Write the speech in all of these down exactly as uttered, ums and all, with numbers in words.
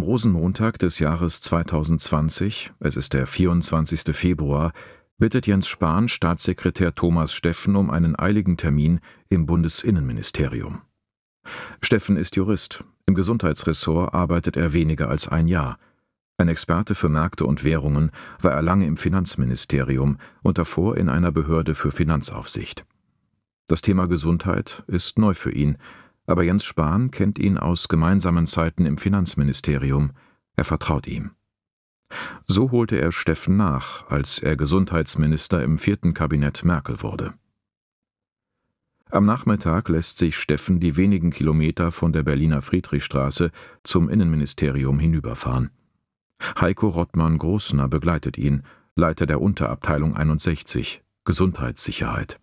Rosenmontag des Jahres zweitausendzwanzig, es ist der vierundzwanzigste Februar, bittet Jens Spahn Staatssekretär Thomas Steffen um einen eiligen Termin im Bundesinnenministerium. Steffen ist Jurist. Im Gesundheitsressort arbeitet er weniger als ein Jahr. Ein Experte für Märkte und Währungen war er lange im Finanzministerium und davor in einer Behörde für Finanzaufsicht. Das Thema Gesundheit ist neu für ihn, aber Jens Spahn kennt ihn aus gemeinsamen Zeiten im Finanzministerium. Er vertraut ihm. So holte er Steffen nach, als er Gesundheitsminister im vierten Kabinett Merkel wurde. Am Nachmittag lässt sich Steffen die wenigen Kilometer von der Berliner Friedrichstraße zum Innenministerium hinüberfahren. Heiko Rottmann-Großner begleitet ihn, Leiter der Unterabteilung einundsechzig, Gesundheitssicherheit.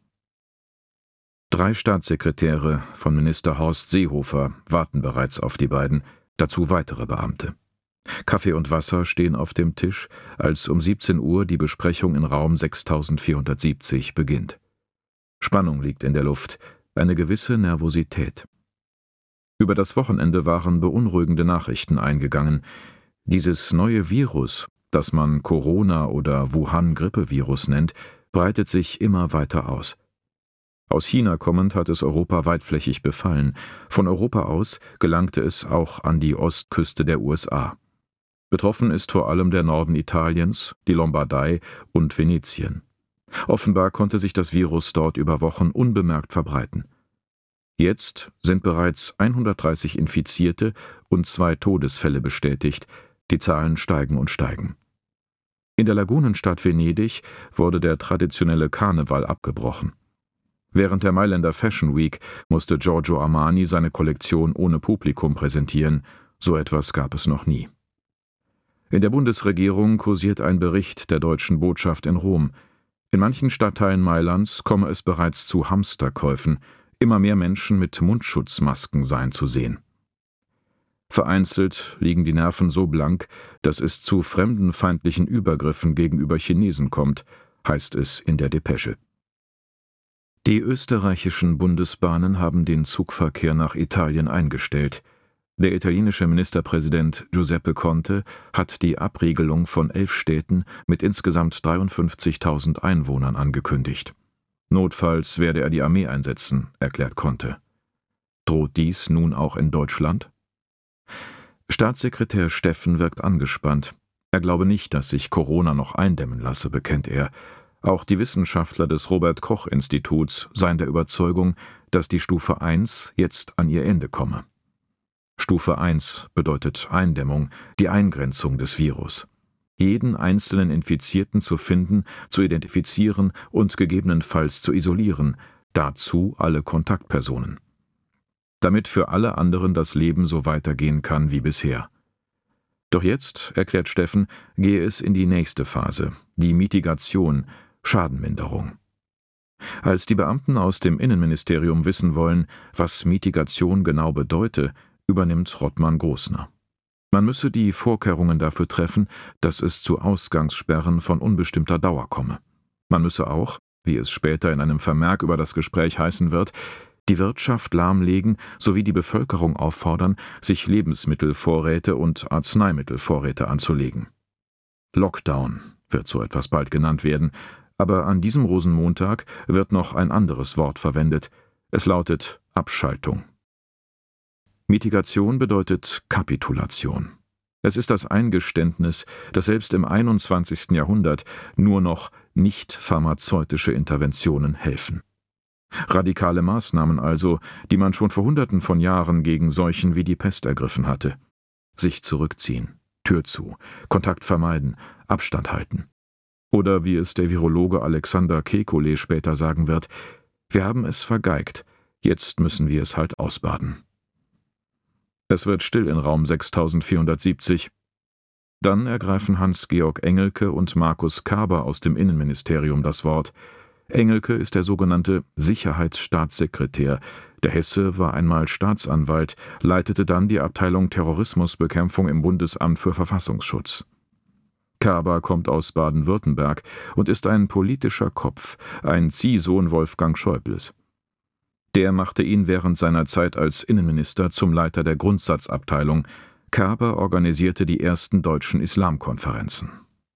Drei Staatssekretäre von Minister Horst Seehofer warten bereits auf die beiden, dazu weitere Beamte. Kaffee und Wasser stehen auf dem Tisch, als um siebzehn Uhr die Besprechung in Raum sechstausendvierhundertsiebzig beginnt. Spannung liegt in der Luft, eine gewisse Nervosität. Über das Wochenende waren beunruhigende Nachrichten eingegangen. Dieses neue Virus, das man Corona- oder Wuhan-Grippevirus nennt, breitet sich immer weiter aus. Aus China kommend hat es Europa weitflächig befallen. Von Europa aus gelangte es auch an die Ostküste der U S A. Betroffen ist vor allem der Norden Italiens, die Lombardei und Venetien. Offenbar konnte sich das Virus dort über Wochen unbemerkt verbreiten. Jetzt sind bereits hundertdreißig Infizierte und zwei Todesfälle bestätigt. Die Zahlen steigen und steigen. In der Lagunenstadt Venedig wurde der traditionelle Karneval abgebrochen. Während der Mailänder Fashion Week musste Giorgio Armani seine Kollektion ohne Publikum präsentieren. So etwas gab es noch nie. In der Bundesregierung kursiert ein Bericht der deutschen Botschaft in Rom. In manchen Stadtteilen Mailands komme es bereits zu Hamsterkäufen. Immer mehr Menschen mit Mundschutzmasken seien zu sehen. Vereinzelt liegen die Nerven so blank, dass es zu fremdenfeindlichen Übergriffen gegenüber Chinesen kommt, heißt es in der Depesche. Die österreichischen Bundesbahnen haben den Zugverkehr nach Italien eingestellt. Der italienische Ministerpräsident Giuseppe Conte hat die Abriegelung von elf Städten mit insgesamt dreiundfünfzigtausend Einwohnern angekündigt. Notfalls werde er die Armee einsetzen, erklärt Conte. Droht dies nun auch in Deutschland? Staatssekretär Steffen wirkt angespannt. Er glaube nicht, dass sich Corona noch eindämmen lasse, bekennt er. Auch die Wissenschaftler des Robert-Koch-Instituts seien der Überzeugung, dass die Stufe eins jetzt an ihr Ende komme. Stufe eins bedeutet Eindämmung, die Eingrenzung des Virus. Jeden einzelnen Infizierten zu finden, zu identifizieren und gegebenenfalls zu isolieren, dazu alle Kontaktpersonen. Damit für alle anderen das Leben so weitergehen kann wie bisher. Doch jetzt, erklärt Steffen, gehe es in die nächste Phase, die Mitigation, Schadenminderung. Als die Beamten aus dem Innenministerium wissen wollen, was Mitigation genau bedeute, übernimmt Rottmann-Großner. Man müsse die Vorkehrungen dafür treffen, dass es zu Ausgangssperren von unbestimmter Dauer komme. Man müsse auch, wie es später in einem Vermerk über das Gespräch heißen wird, die Wirtschaft lahmlegen sowie die Bevölkerung auffordern, sich Lebensmittelvorräte und Arzneimittelvorräte anzulegen. Lockdown wird so etwas bald genannt werden, aber an diesem Rosenmontag wird noch ein anderes Wort verwendet. Es lautet Abschaltung. Mitigation bedeutet Kapitulation. Es ist das Eingeständnis, dass selbst im einundzwanzigsten Jahrhundert nur noch nicht pharmazeutische Interventionen helfen. Radikale Maßnahmen also, die man schon vor Hunderten von Jahren gegen Seuchen wie die Pest ergriffen hatte. Sich zurückziehen, Tür zu, Kontakt vermeiden, Abstand halten. Oder wie es der Virologe Alexander Kekulé später sagen wird, wir haben es vergeigt, jetzt müssen wir es halt ausbaden. Es wird still in Raum sechstausendvierhundertsiebzig. Dann ergreifen Hans-Georg Engelke und Markus Kaber aus dem Innenministerium das Wort. Engelke ist der sogenannte Sicherheitsstaatssekretär. Der Hesse war einmal Staatsanwalt, leitete dann die Abteilung Terrorismusbekämpfung im Bundesamt für Verfassungsschutz. Kaber kommt aus Baden-Württemberg und ist ein politischer Kopf, ein Ziehsohn Wolfgang Schäubles. Der machte ihn während seiner Zeit als Innenminister zum Leiter der Grundsatzabteilung. Kerber organisierte die ersten deutschen Islamkonferenzen.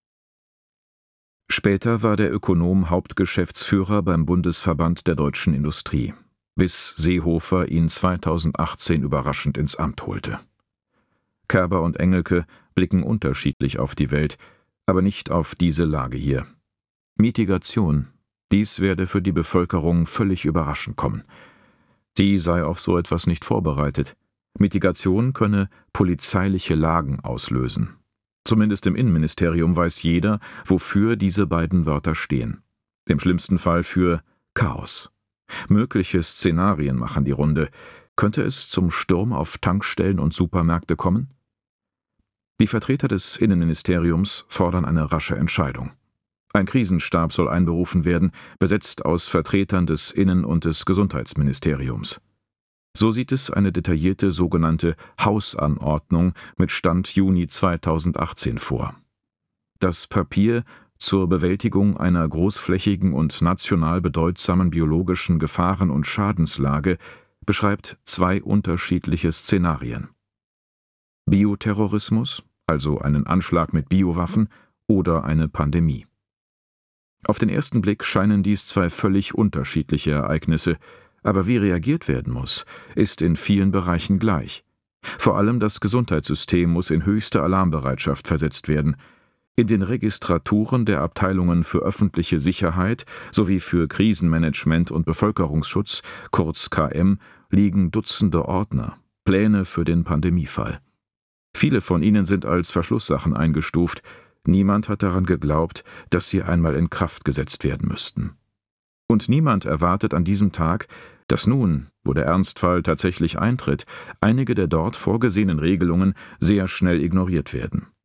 Später war der Ökonom Hauptgeschäftsführer beim Bundesverband der deutschen Industrie, bis Seehofer ihn zweitausendachtzehn überraschend ins Amt holte. Kerber und Engelke blicken unterschiedlich auf die Welt, aber nicht auf diese Lage hier. Mitigation, dies werde für die Bevölkerung völlig überraschend kommen. Die sei auf so etwas nicht vorbereitet. Mitigation könne polizeiliche Lagen auslösen. Zumindest im Innenministerium weiß jeder, wofür diese beiden Wörter stehen. Im schlimmsten Fall für Chaos. Mögliche Szenarien machen die Runde. Könnte es zum Sturm auf Tankstellen und Supermärkte kommen? Die Vertreter des Innenministeriums fordern eine rasche Entscheidung. Ein Krisenstab soll einberufen werden, besetzt aus Vertretern des Innen- und des Gesundheitsministeriums. So sieht es eine detaillierte sogenannte Hausanordnung mit Stand Juni zweitausendachtzehn vor. Das Papier zur Bewältigung einer großflächigen und national bedeutsamen biologischen Gefahren- und Schadenslage beschreibt zwei unterschiedliche Szenarien. Bioterrorismus, also einen Anschlag mit Biowaffen, oder eine Pandemie. Auf den ersten Blick scheinen dies zwei völlig unterschiedliche Ereignisse, aber wie reagiert werden muss, ist in vielen Bereichen gleich. Vor allem das Gesundheitssystem muss in höchste Alarmbereitschaft versetzt werden. In den Registraturen der Abteilungen für öffentliche Sicherheit sowie für Krisenmanagement und Bevölkerungsschutz, kurz K M, liegen Dutzende Ordner, Pläne für den Pandemiefall. Viele von ihnen sind als Verschlusssachen eingestuft. Niemand hat daran geglaubt, dass sie einmal in Kraft gesetzt werden müssten. Und niemand erwartet an diesem Tag, dass nun, wo der Ernstfall tatsächlich eintritt, einige der dort vorgesehenen Regelungen sehr schnell ignoriert werden.